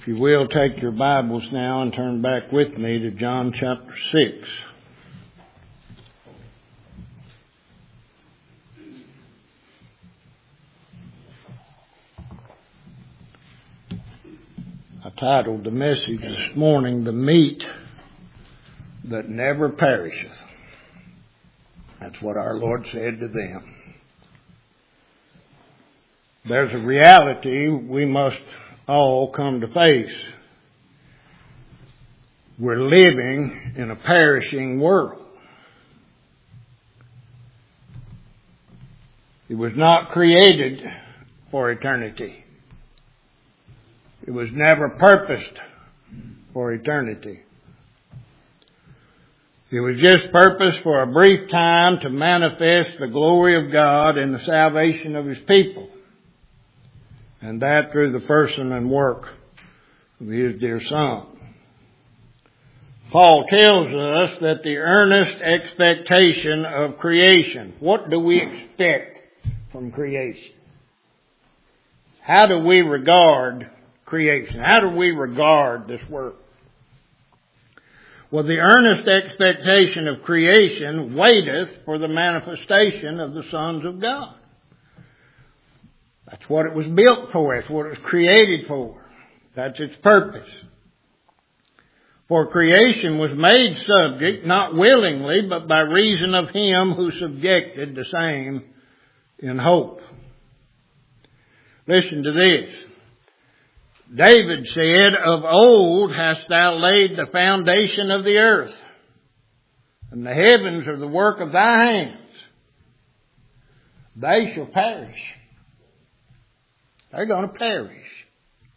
If you will, take your Bibles now and turn back with me to John chapter 6. I titled the message this morning, "The Meat That Never Perisheth." That's what our Lord said to them. There's a reality we must all come to face. We're living in a perishing world. It was not created for eternity. It was never purposed for eternity. It was just purposed for a brief time to manifest the glory of God and the salvation of His people. And that through the person and work of His dear Son. Paul tells us that the earnest expectation of creation. What do we expect from creation? How do we regard creation? How do we regard this work? Well, the earnest expectation of creation waiteth for the manifestation of the sons of God. That's what it was built for. It's what it was created for. That's its purpose. For creation was made subject, not willingly, but by reason of Him who subjected the same in hope. Listen to this. David said, "Of old hast thou laid the foundation of the earth, and the heavens are the work of thy hands. They shall perish." They're going to perish.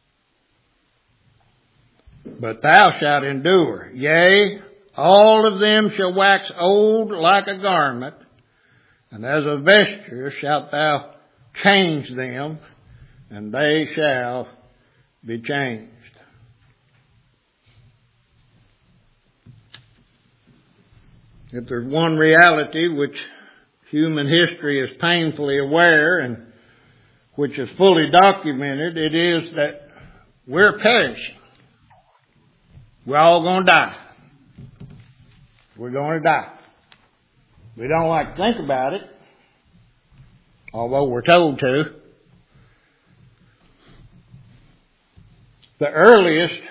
"But thou shalt endure. Yea, all of them shall wax old like a garment, and as a vesture shalt thou change them, and they shall be changed." If there's one reality which human history is painfully aware and which is fully documented, it is that we're perishing. We're all going to die. We're going to die. We don't like to think about it, although we're told to. The earliest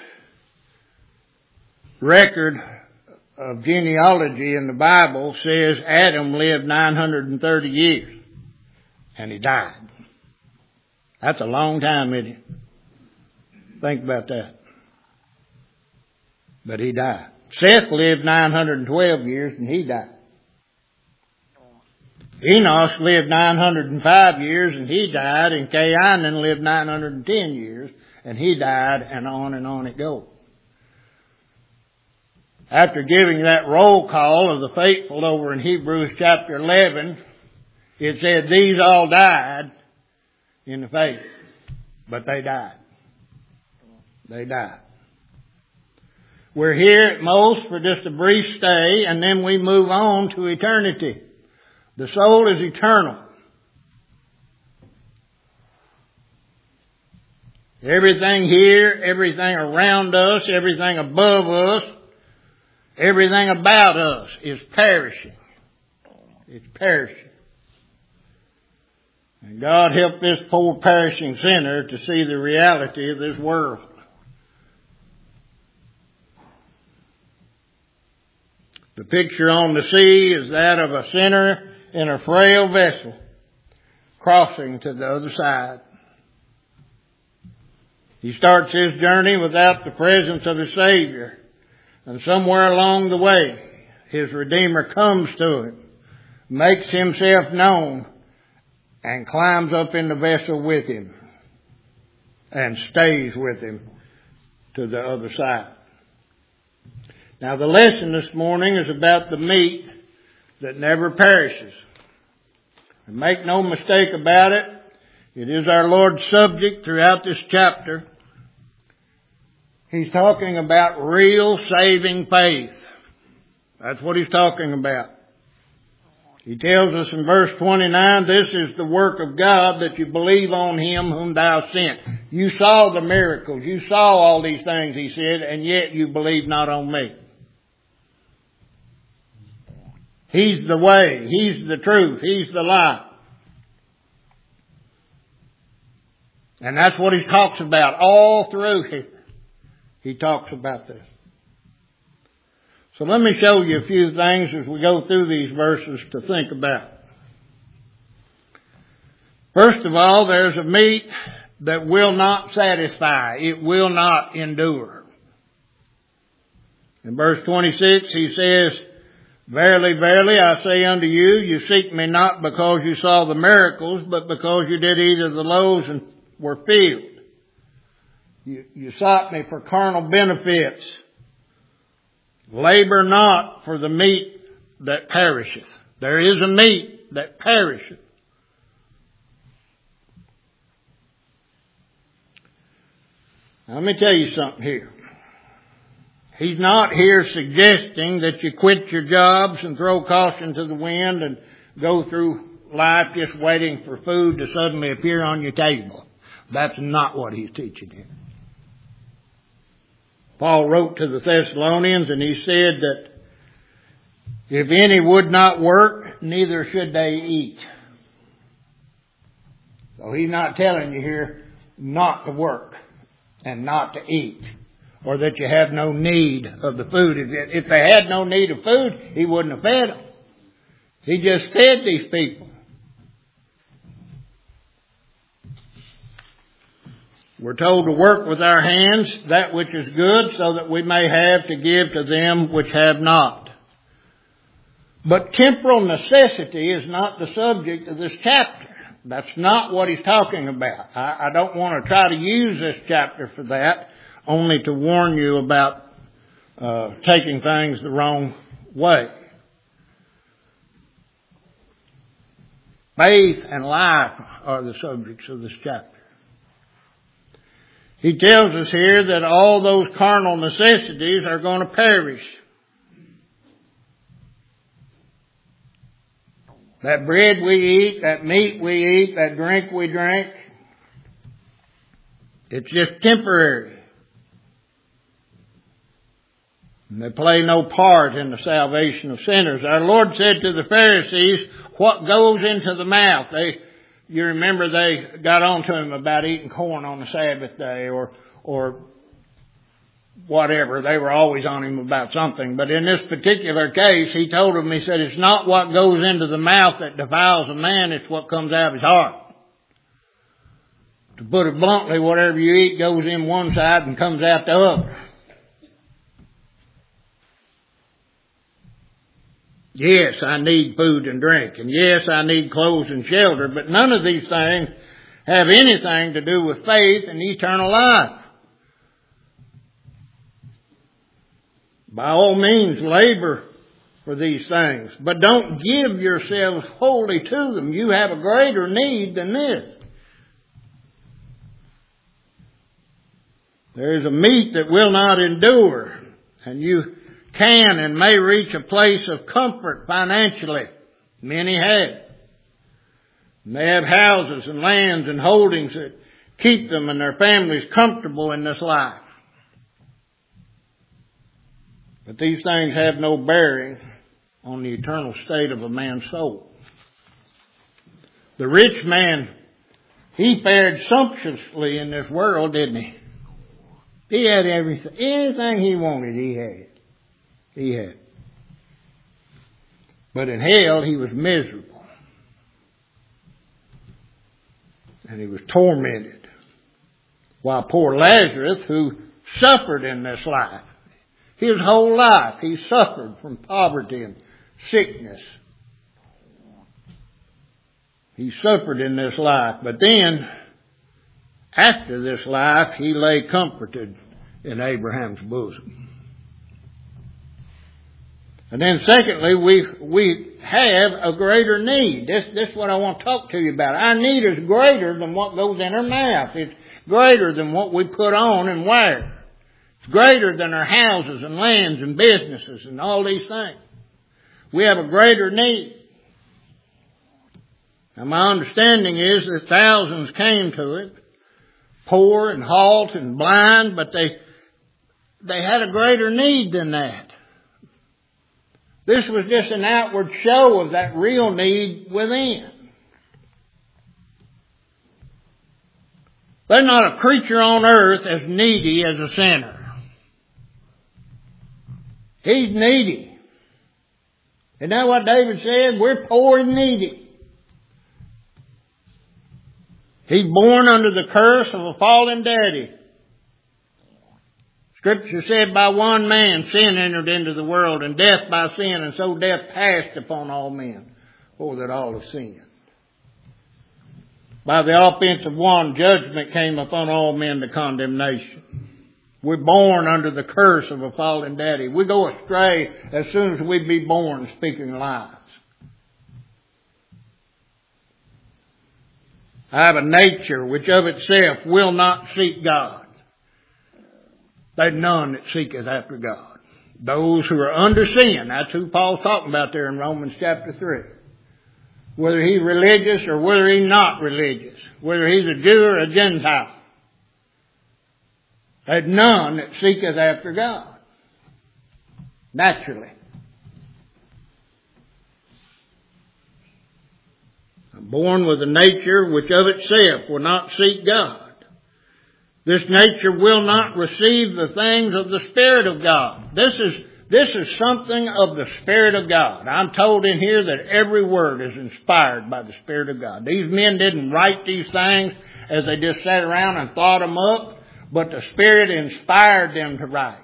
record of genealogy in the Bible says Adam lived 930 years, and he died. That's a long time, isn't it? Think about that. But he died. Seth lived 912 years and he died. Enos lived 905 years and he died, and Cainan lived 910 years and he died, and on it goes. After giving that roll call of the faithful over in Hebrews chapter 11, it said these all died in the faith, but they died. They died. We're here at most for just a brief stay, and then we move on to eternity. The soul is eternal. Everything here, everything around us, everything above us, everything about us is perishing. It's perishing. And God help this poor perishing sinner to see the reality of this world. The picture on the sea is that of a sinner in a frail vessel crossing to the other side. He starts his journey without the presence of his Savior. And somewhere along the way, his Redeemer comes to him, makes himself known, and climbs up in the vessel with him and stays with him to the other side. Now, the lesson this morning is about the meat that never perishes. And make no mistake about it, it is our Lord's subject throughout this chapter. He's talking about real saving faith. That's what He's talking about. He tells us in verse 29, this is the work of God, that you believe on Him whom thou sent. You saw the miracles. You saw all these things, he said, and yet you believe not on me. He's the way. He's the truth. He's the light. And that's what he talks about all through here. He talks about this. So let me show you a few things as we go through these verses to think about. First of all, there's a meat that will not satisfy. It will not endure. In verse 26 he says, Verily, verily, I say unto you, you seek me not because you saw the miracles, but because you did eat of the loaves and were filled. You sought me for carnal benefits. Labor not for the meat that perisheth. There is a meat that perisheth. Now, let me tell you something here. He's not here suggesting that you quit your jobs and throw caution to the wind and go through life just waiting for food to suddenly appear on your table. That's not what he's teaching here. Paul wrote to the Thessalonians and he said that if any would not work, neither should they eat. So he's not telling you here not to work and not to eat, or that you have no need of the food. If they had no need of food, he wouldn't have fed them. He just fed these people. We're told to work with our hands that which is good, so that we may have to give to them which have not. But temporal necessity is not the subject of this chapter. That's not what he's talking about. I don't want to try to use this chapter for that, only to warn you about taking things the wrong way. Faith and life are the subjects of this chapter. He tells us here that all those carnal necessities are going to perish. That bread we eat, that meat we eat, that drink we drink, it's just temporary. And they play no part in the salvation of sinners. Our Lord said to the Pharisees, what goes into the mouth? You remember they got on to him about eating corn on the Sabbath day or whatever. They were always on him about something. But in this particular case, he told them, he said, it's not what goes into the mouth that defiles a man, it's what comes out of his heart. To put it bluntly, whatever you eat goes in one side and comes out the other. Yes, I need food and drink, and yes, I need clothes and shelter, but none of these things have anything to do with faith and eternal life. By all means, labor for these things, but don't give yourselves wholly to them. You have a greater need than this. There is a meat that will not endure, and you can and may reach a place of comfort financially. Many have. And they have houses and lands and holdings that keep them and their families comfortable in this life. But these things have no bearing on the eternal state of a man's soul. The rich man, he fared sumptuously in this world, didn't he? He had everything. Anything he wanted, he had. He had. But in hell, he was miserable. And he was tormented. While poor Lazarus, who suffered in this life, his whole life, he suffered from poverty and sickness. He suffered in this life. But then, after this life, he lay comforted in Abraham's bosom. And then secondly, we have a greater need. This is what I want to talk to you about. Our need is greater than what goes in our mouth. It's greater than what we put on and wear. It's greater than our houses and lands and businesses and all these things. We have a greater need. Now my understanding is that thousands came to it, poor and halt and blind, but they had a greater need than that. This was just an outward show of that real need within. There's not a creature on earth as needy as a sinner. He's needy. Isn't that what David said? We're poor and needy. He's born under the curse of a fallen daddy. Scripture said, by one man sin entered into the world, and death by sin, and so death passed upon all men. Oh, that all have sinned. By the offense of one, judgment came upon all men to condemnation. We're born under the curse of a fallen daddy. We go astray as soon as we be born speaking lies. I have a nature which of itself will not seek God. There's none that seeketh after God. Those who are under sin, that's who Paul's talking about there in Romans chapter 3. Whether he's religious or whether he's not religious. Whether he's a Jew or a Gentile. There's none that seeketh after God. Naturally. I'm born with a nature which of itself will not seek God. This nature will not receive the things of the Spirit of God. This is something of the Spirit of God. I'm told in here that every word is inspired by the Spirit of God. These men didn't write these things as they just sat around and thought them up, but the Spirit inspired them to write.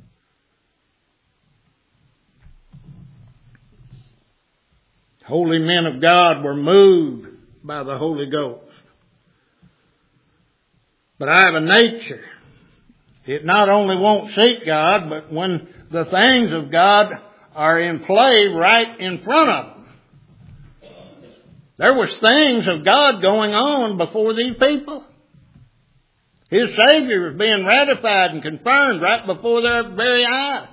Holy men of God were moved by the Holy Ghost. But I have a nature. It not only won't seek God, but when the things of God are in play right in front of them. There was things of God going on before these people. His Savior was being ratified and confirmed right before their very eyes.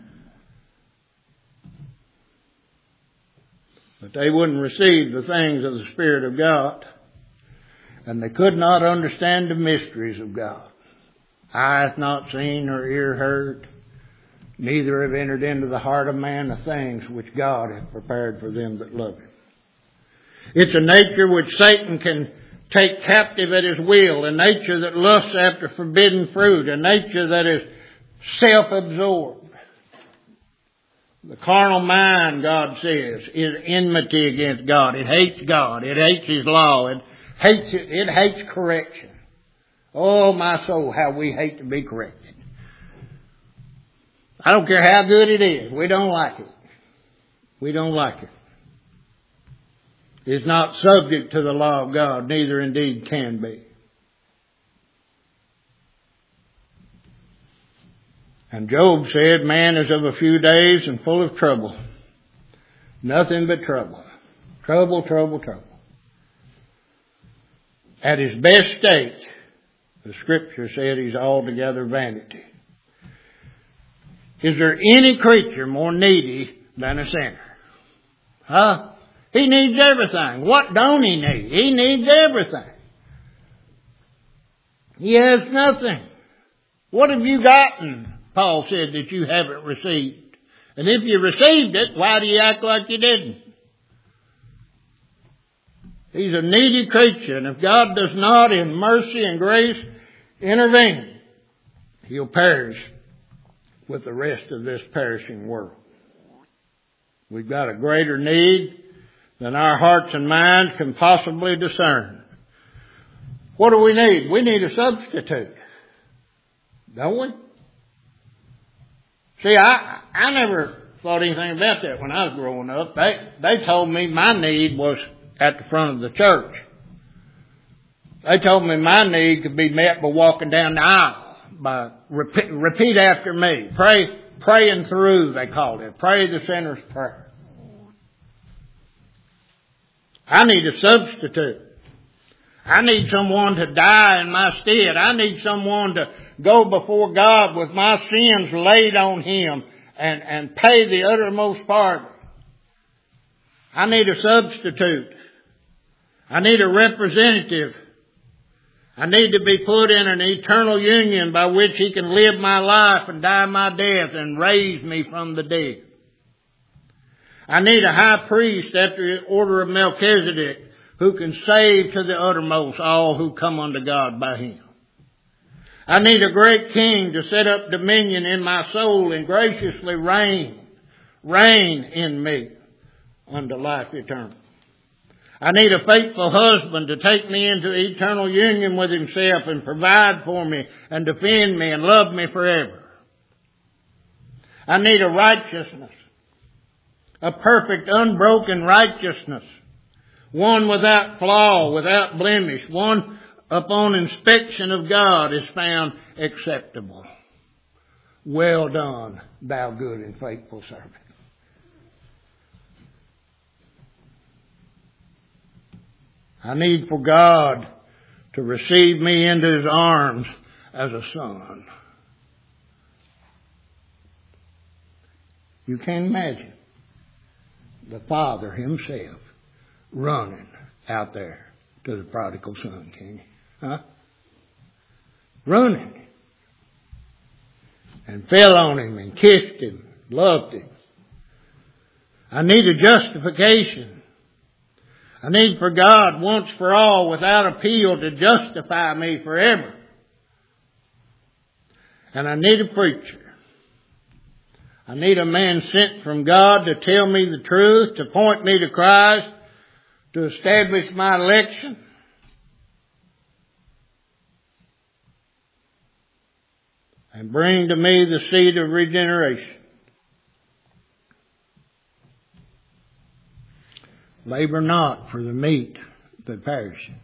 But they wouldn't receive the things of the Spirit of God. And they could not understand the mysteries of God. Eye hath not seen nor ear heard, neither have entered into the heart of man the things which God hath prepared for them that love Him. It's a nature which Satan can take captive at his will, a nature that lusts after forbidden fruit, a nature that is self-absorbed. The carnal mind, God says, is enmity against God. It hates God. It hates His law. It hates correction. Oh, my soul, how we hate to be corrected. I don't care how good it is. We don't like it. We don't like it. It's not subject to the law of God, neither indeed can be. And Job said, man is of a few days and full of trouble. Nothing but trouble. Trouble, trouble, trouble. At his best state, the Scripture said he's altogether vanity. Is there any creature more needy than a sinner? Huh? He needs everything. What don't he need? He needs everything. He has nothing. What have you gotten, Paul said, that you haven't received? And if you received it, why do you act like you didn't? He's a needy creature, and if God does not in mercy and grace intervene, he'll perish with the rest of this perishing world. We've got a greater need than our hearts and minds can possibly discern. What do we need? We need a substitute. Don't we? See, I never thought anything about that when I was growing up. They told me my need was at the front of the church. They told me my need could be met by walking down the aisle. By repeat after me. Praying through, they called it. Pray the sinner's prayer. I need a substitute. I need someone to die in my stead. I need someone to go before God with my sins laid on Him and pay the uttermost part. I need a substitute. I need a representative. I need to be put in an eternal union by which He can live my life and die my death and raise me from the dead. I need a high priest after the order of Melchizedek who can save to the uttermost all who come unto God by Him. I need a great king to set up dominion in my soul and graciously reign in me unto life eternal. I need a faithful husband to take me into eternal union with Himself and provide for me and defend me and love me forever. I need a righteousness, a perfect, unbroken righteousness, one without flaw, without blemish, one upon inspection of God is found acceptable. Well done, thou good and faithful servant. I need for God to receive me into His arms as a son. You can't imagine the Father Himself running out there to the prodigal son, can you? Huh? Running. And fell on him and kissed him, loved him. I need a justification. I need for God once for all without appeal to justify me forever. And I need a preacher. I need a man sent from God to tell me the truth, to point me to Christ, to establish my election. And bring to me the seed of regeneration. Labor not for the meat that perisheth,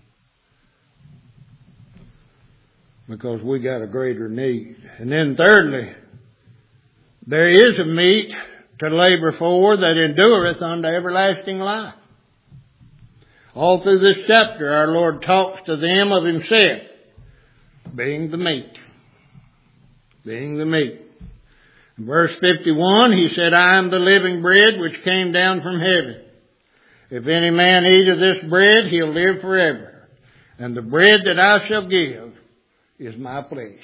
because we got a greater need. And then thirdly, there is a meat to labor for that endureth unto everlasting life. All through this chapter, our Lord talks to them of Himself being the meat. Being the meat. In verse 51, He said, I am the living bread which came down from heaven. If any man eat of this bread, he'll live forever. And the bread that I shall give is my flesh.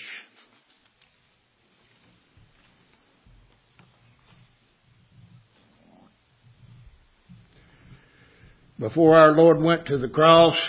Before our Lord went to the cross,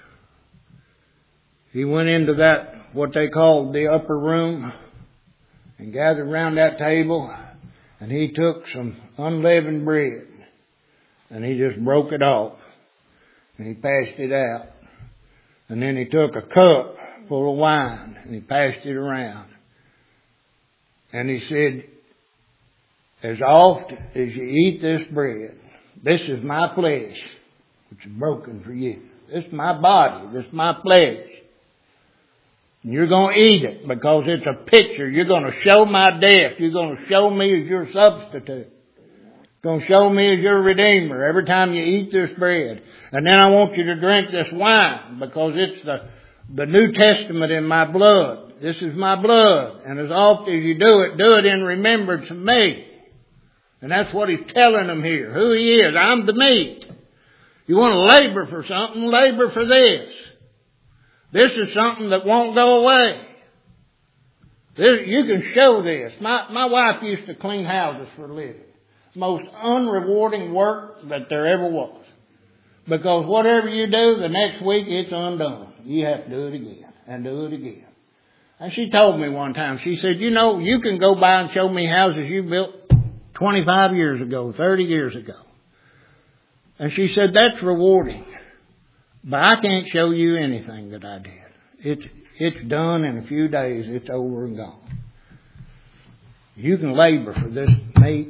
He went into that, what they called the upper room, and gathered around that table, and He took some unleavened bread. And He just broke it off. And He passed it out. And then He took a cup full of wine. And He passed it around. And He said, as oft as you eat this bread, this is my flesh, which is broken for you. This is my body. This is my flesh. And you're going to eat it because it's a picture. You're going to show my death. You're going to show me as your substitute. Going to show me as your Redeemer every time you eat this bread. And then I want you to drink this wine because it's the New Testament in my blood. This is my blood. And as often as you do it in remembrance of me. And that's what He's telling them here. Who He is. I'm the meat. You want to labor for something, labor for this. This is something that won't go away. You can show this. My wife used to clean houses for a living. Most unrewarding work that there ever was. Because whatever you do, the next week it's undone. You have to do it again and do it again. And she told me one time, she said, you know, you can go by and show me houses you built 25 years ago, 30 years ago. And she said, that's rewarding. But I can't show you anything that I did. It's done in a few days. It's over and gone. You can labor for this meat.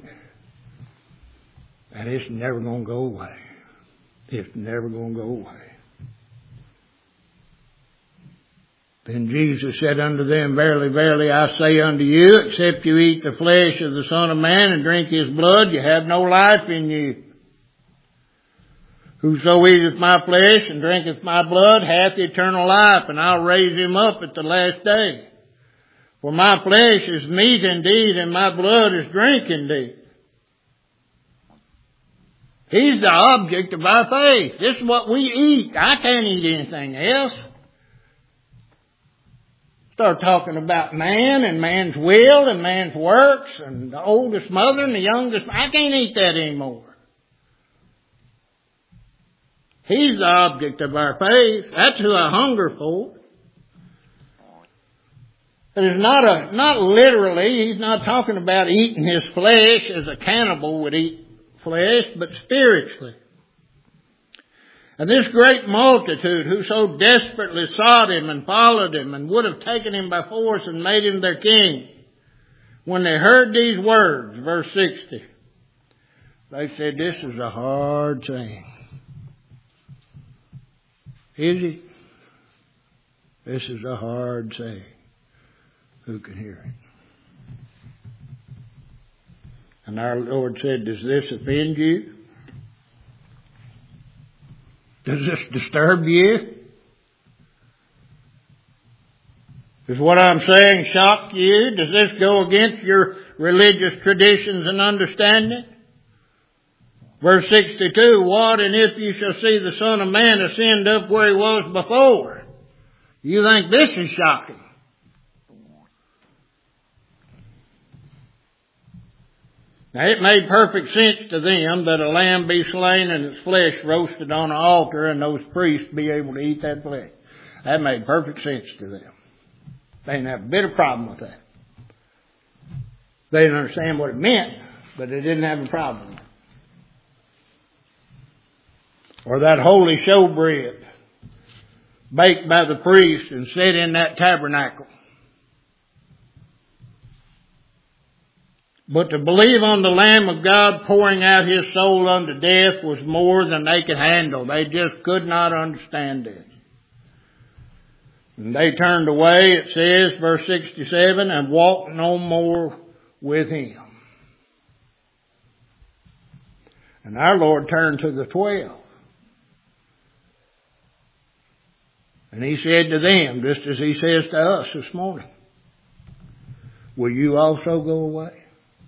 And it's never going to go away. It's never going to go away. Then Jesus said unto them, verily, verily, I say unto you, except you eat the flesh of the Son of Man and drink His blood, you have no life in you. Whoso eateth my flesh and drinketh my blood hath eternal life, and I'll raise him up at the last day. For my flesh is meat indeed, and my blood is drink indeed. He's the object of our faith. This is what we eat. I can't eat anything else. Start talking about man and man's will and man's works and the oldest mother and the youngest. I can't eat that anymore. He's the object of our faith. That's who I hunger for. It is not literally, he's not talking about eating his flesh as a cannibal would eat flesh, but spiritually. And this great multitude who so desperately sought him and followed him and would have taken him by force and made him their king, when they heard these words, verse 60, they said, this is a hard saying. Is it? This is a hard saying. Who can hear it? And our Lord said, does this offend you? Does this disturb you? Does what I'm saying shock you? Does this go against your religious traditions and understanding? Verse 62, what and if you shall see the Son of Man ascend up where he was before? You think this is shocking? Now it made perfect sense to them that a lamb be slain and its flesh roasted on an altar and those priests be able to eat that flesh. That made perfect sense to them. They didn't have a bit of problem with that. They didn't understand what it meant, but they didn't have a problem with it. Or that holy showbread baked by the priest and set in that tabernacle. But to believe on the Lamb of God pouring out his soul unto death was more than they could handle. They just could not understand it. And they turned away, it says, verse 67, and walked no more with him. And our Lord turned to the 12. And he said to them, just as he says to us this morning, will you also go away?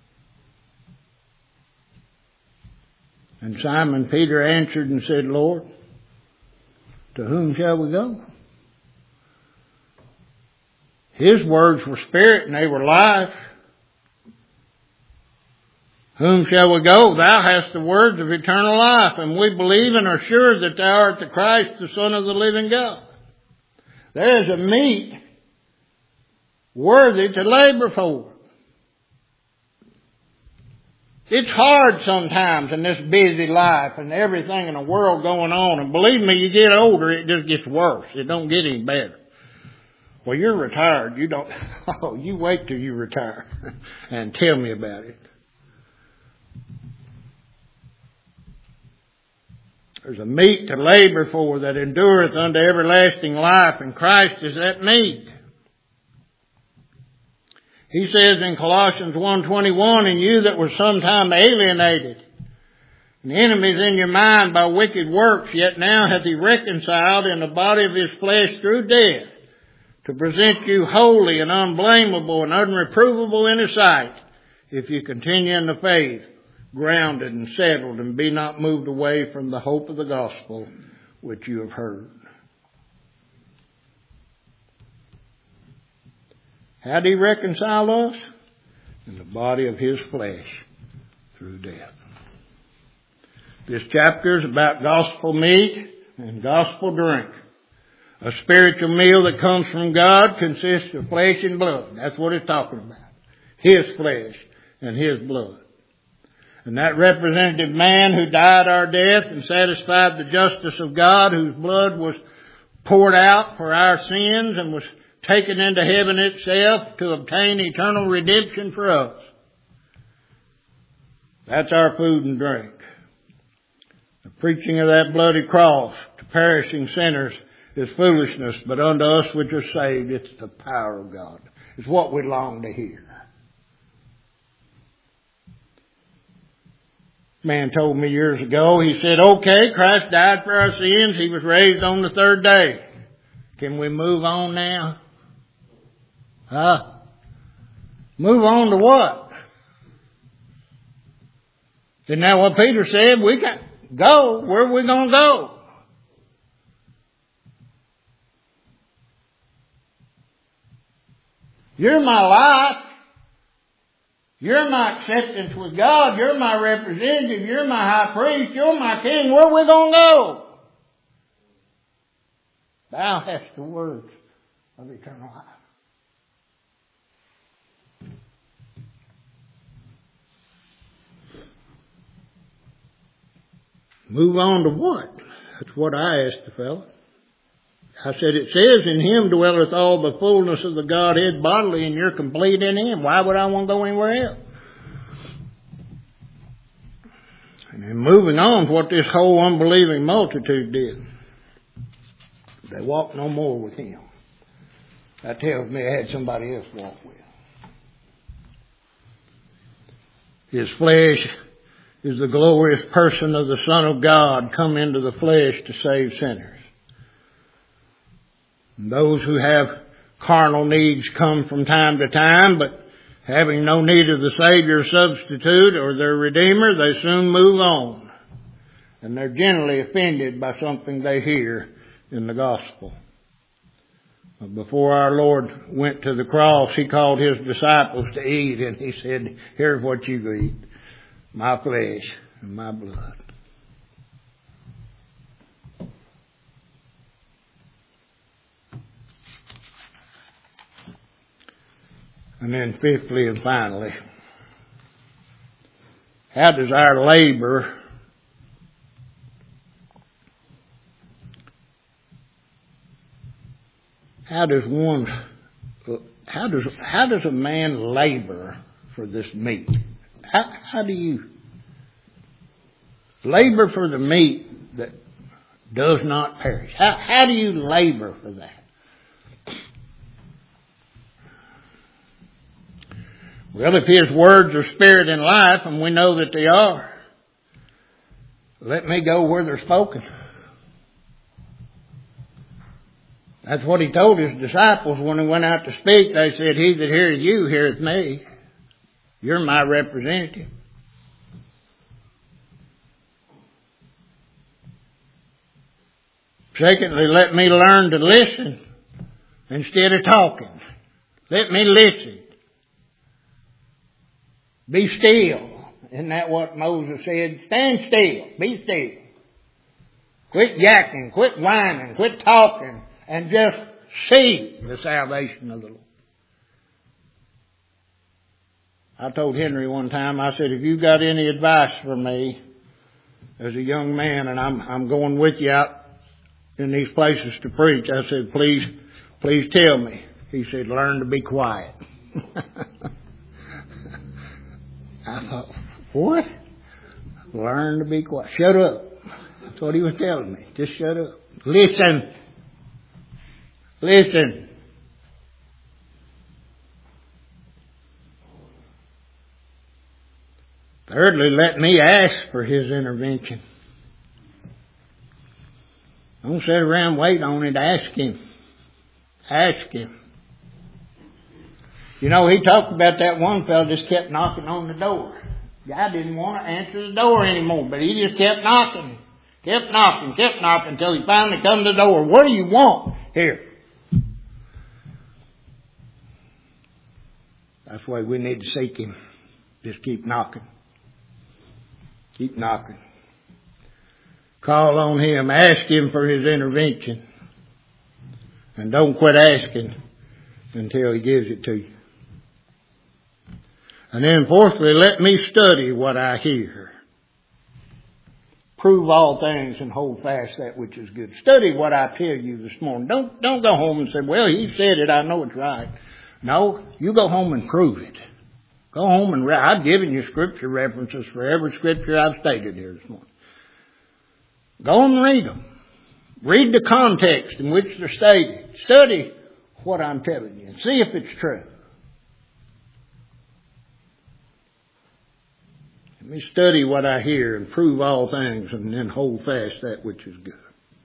And Simon Peter answered and said, Lord, to whom shall we go? His words were spirit and they were life. Whom shall we go? Thou hast the words of eternal life, and we believe and are sure that thou art the Christ, the Son of the living God. There is a meat worthy to labor for. It's hard sometimes in this busy life and everything in the world going on. And believe me, you get older, it just gets worse. It don't get any better. Well, you're retired. You don't. Oh, you wait till you retire and tell me about it. There's a meat to labor for that endureth unto everlasting life, and Christ is that meat. He says in Colossians 1:21, and you that were sometime alienated, and enemies in your mind by wicked works, yet now hath he reconciled in the body of his flesh through death, to present you holy and unblameable and unreprovable in his sight, if you continue in the faith, grounded and settled, and be not moved away from the hope of the gospel which you have heard. How did he reconcile us? In the body of his flesh through death. This chapter is about gospel meat and gospel drink. A spiritual meal that comes from God consists of flesh and blood. That's what it's talking about. His flesh and his blood. And that representative man who died our death and satisfied the justice of God, whose blood was poured out for our sins and was taken into heaven itself to obtain eternal redemption for us. That's our food and drink. The preaching of that bloody cross to perishing sinners is foolishness, but unto us which are saved, it's the power of God. It's what we long to hear. Man told me years ago, he said, okay, Christ died for our sins. He was raised on the third day. Can we move on now? Huh? Move on to what? Isn't that what Peter said? Go? Where are we going to go? You're my life. You're my acceptance with God. You're my representative. You're my high priest. You're my king. Where are we going to go? Thou hast the words of eternal life. Move on to what? That's what I asked the fellow. I said, it says, in him dwelleth all the fullness of the Godhead bodily, and you're complete in him. Why would I want to go anywhere else? And then moving on to what this whole unbelieving multitude did. They walked no more with him. That tells me I had somebody else walk with. His flesh is the glorious person of the Son of God come into the flesh to save sinners. And those who have carnal needs come from time to time, but having no need of the Savior substitute or their Redeemer, they soon move on. And they're generally offended by something they hear in the gospel. But before our Lord went to the cross, He called His disciples to eat, and He said, here's what you eat, my flesh and my blood. And then fifthly and finally, how does our labor how does a man labor for this meat? How do you labor for the meat that does not perish? How do you labor for that? Well, if His words are spirit and life, and we know that they are, let me go where they're spoken. That's what He told His disciples when He went out to speak. They said, he that heareth you heareth me. You're my representative. Secondly, let me learn to listen instead of talking. Let me listen. Be still. Isn't that what Moses said? Stand still. Be still. Quit yakking. Quit whining. Quit talking. And just see the salvation of the Lord. I told Henry one time, I said, if you've got any advice for me as a young man, and I'm going with you out in these places to preach, I said, please tell me. He said, learn to be quiet. I thought, what? Learn to be quiet. Shut up. That's what he was telling me. Just shut up. Listen. Listen. Thirdly, let me ask for His intervention. Don't sit around and wait on it. Ask Him. Ask Him. You know, He talked about that one fellow just kept knocking on the door. Guy didn't want to answer the door anymore, but he just kept knocking until he finally come to the door. What do you want here? That's why we need to seek Him. Just keep knocking. Keep knocking. Call on Him. Ask Him for His intervention. And don't quit asking until He gives it to you. And then fourthly, let me study what I hear. Prove all things and hold fast that which is good. Study what I tell you this morning. Don't go home and say, well, he said it, I know it's right. No, you go home and prove it. Go home and read. I've given you scripture references for every scripture I've stated here this morning. Go and read them. Read the context in which they're stated. Study what I'm telling you and see if it's true. Let me study what I hear and prove all things and then hold fast that which is good.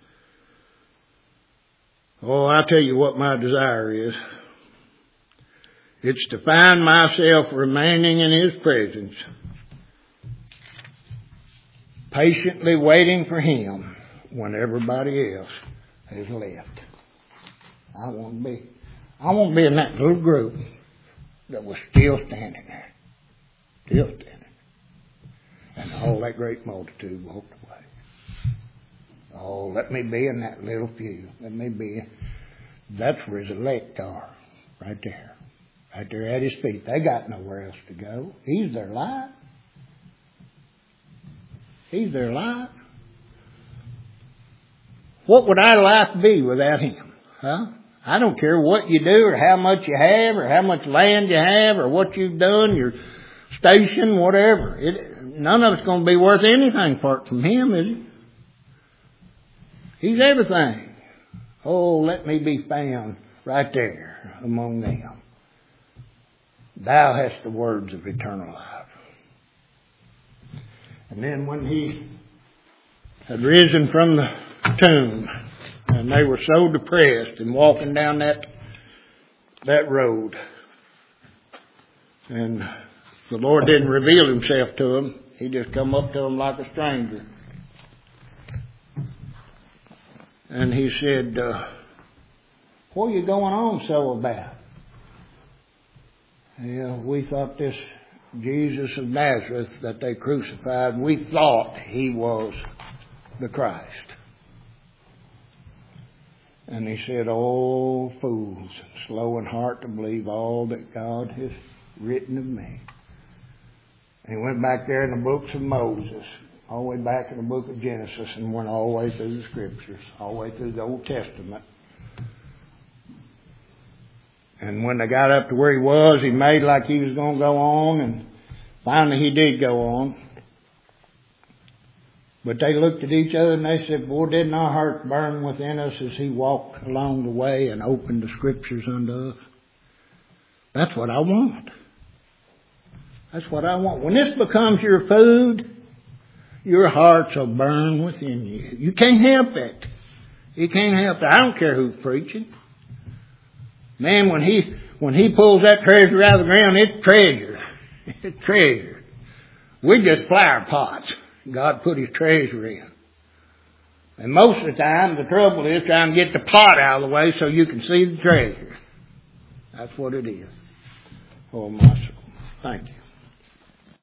Oh, I'll tell you what my desire is. It's to find myself remaining in His presence patiently waiting for Him when everybody else has left. I want to be in that little group that was still standing there. Still standing. And all that great multitude walked away. Oh, let me be in that little few. Let me be. That's where His elect are. Right there. Right there at His feet. They got nowhere else to go. He's their light. He's their light. What would our life be without Him? Huh? I don't care what you do or how much you have or how much land you have or what you've done, your station, whatever. None of it's going to be worth anything apart from Him, is it? He's everything. Oh, let me be found right there among them. Thou hast the words of eternal life. And then when He had risen from the tomb, and they were so depressed and walking down that road, and the Lord didn't reveal Himself to them. He just come up to them like a stranger. And He said, what are you going on so about? Yeah, we thought this Jesus of Nazareth that they crucified, we thought He was the Christ. And He said, oh, fools, slow in heart to believe all that God has written of me. And He went back there in the books of Moses, all the way back in the book of Genesis, and went all the way through the Scriptures, all the way through the Old Testament. And when they got up to where He was, He made like He was going to go on, and finally He did go on. But they looked at each other and they said, boy, didn't our hearts burn within us as He walked along the way and opened the Scriptures unto us? That's what I want. That's what I want. When this becomes your food, your hearts will burn within you. You can't help it. You can't help it. I don't care who's preaching. Man, when he pulls that treasure out of the ground, it's treasure. It's treasure. We're just flower pots. God put His treasure in. And most of the time, the trouble is trying to get the pot out of the way so you can see the treasure. That's what it is. Oh, my soul. Thank you.